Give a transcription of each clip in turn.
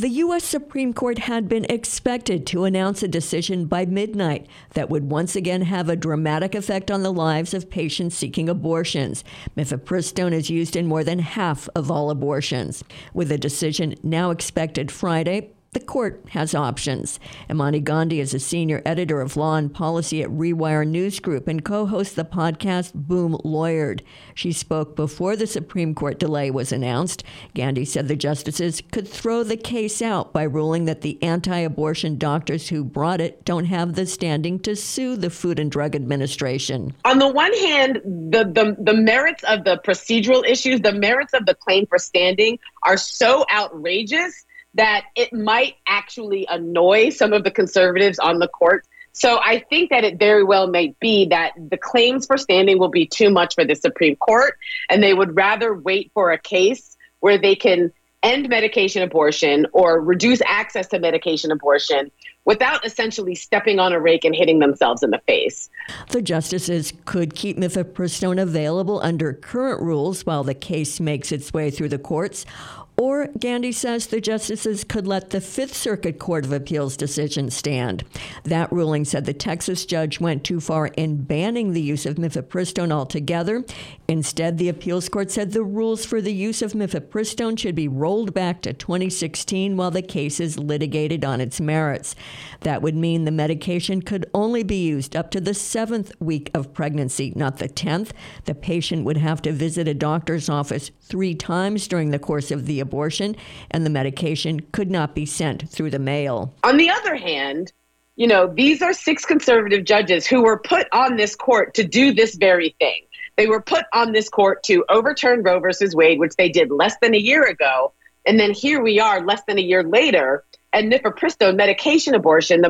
The U.S. Supreme Court had been expected to announce a decision by midnight that would once again have a dramatic effect on the lives of patients seeking abortions. Mifepristone is used in more than half of all abortions. With a decision now expected Friday, the court has options. Imani Gandhi is a senior editor of law and policy at Rewire News Group and co-hosts the podcast Boom Lawyered. She spoke before the Supreme Court delay was announced. Gandhi said the justices could throw the case out by ruling that the anti-abortion doctors who brought it don't have the standing to sue the Food and Drug Administration. On the one hand, the merits of the procedural issues, the merits of the claim for standing are so outrageous that it might actually annoy some of the conservatives on the court. So I think that it very well may be that the claims for standing will be too much for the Supreme Court, and they would rather wait for a case where they can end medication abortion or reduce access to medication abortion without essentially stepping on a rake and hitting themselves in the face. The justices could keep mifepristone available under current rules while the case makes its way through the courts. Or, Gandhi says, the justices could let the Fifth Circuit Court of Appeals decision stand. That ruling said the Texas judge went too far in banning the use of mifepristone altogether. Instead, the appeals court said the rules for the use of mifepristone should be rolled back to 2016 while the case is litigated on its merits. That would mean the medication could only be used up to the 7th week of pregnancy, not the 10th. The patient would have to visit a doctor's office 3 times during the course of the abortion, and the medication could not be sent through the mail. On the other hand, these are 6 conservative judges who were put on this court to do this very thing. They were put on this court to overturn Roe versus Wade, which they did less than a year ago. And then here we are less than a year later, and mifepristone medication abortion, the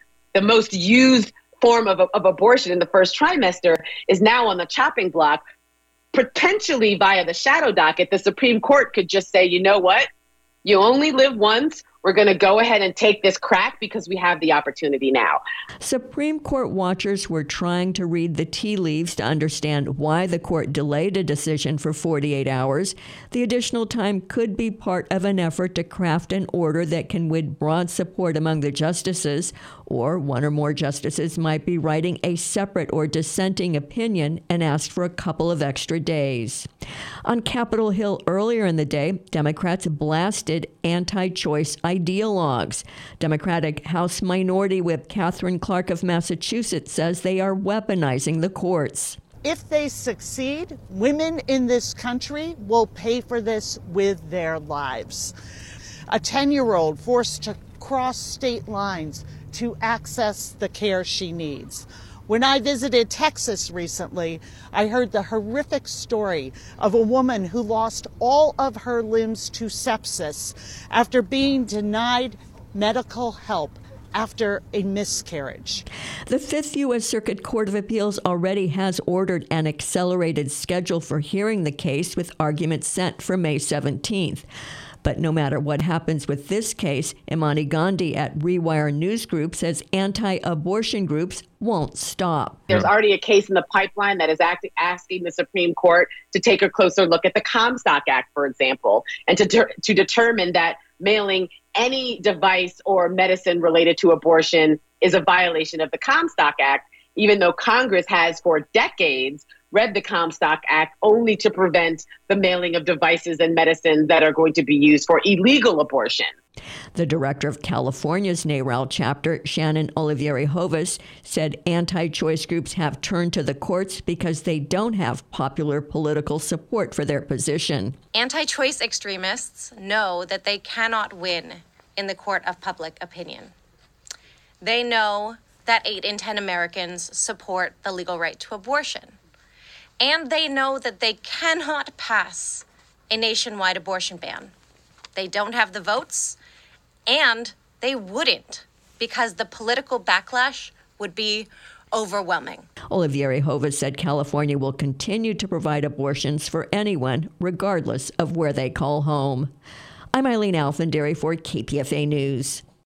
most used form of abortion in the first trimester, is now on the chopping block. Potentially via the shadow docket, the Supreme Court could just say, you know what? You only live once. We're going to go ahead and take this crack because we have the opportunity now. Supreme Court watchers were trying to read the tea leaves to understand why the court delayed a decision for 48 hours. The additional time could be part of an effort to craft an order that can win broad support among the justices, or one or more justices might be writing a separate or dissenting opinion and ask for a couple of extra days. On Capitol Hill earlier in the day, Democrats blasted anti-choice ideologues. Democratic House Minority Whip Catherine Clark of Massachusetts says they are weaponizing the courts. If they succeed, women in this country will pay for this with their lives. A 10-year-old forced to cross state lines to access the care she needs. When I visited Texas recently, I heard the horrific story of a woman who lost all of her limbs to sepsis after being denied medical help after a miscarriage. The Fifth U.S. Circuit Court of Appeals already has ordered an accelerated schedule for hearing the case with arguments set for May 17th. But no matter what happens with this case, Imani Gandhi at Rewire News Group says anti-abortion groups won't stop. There's already a case in the pipeline that is asking the Supreme Court to take a closer look at the Comstock Act, for example, and to determine that mailing any device or medicine related to abortion is a violation of the Comstock Act, even though Congress has for decades read the Comstock Act only to prevent the mailing of devices and medicines that are going to be used for illegal abortion. The director of California's NARAL chapter, Shannon Olivieri-Hovas, said anti-choice groups have turned to the courts because they don't have popular political support for their position. Anti-choice extremists know that they cannot win in the court of public opinion. They know that 8 in 10 Americans support the legal right to abortion. And they know that they cannot pass a nationwide abortion ban. They don't have the votes, and they wouldn't, because the political backlash would be overwhelming. Olivieri-Hovas said California will continue to provide abortions for anyone, regardless of where they call home. I'm Eileen Alfandary for KPFA News.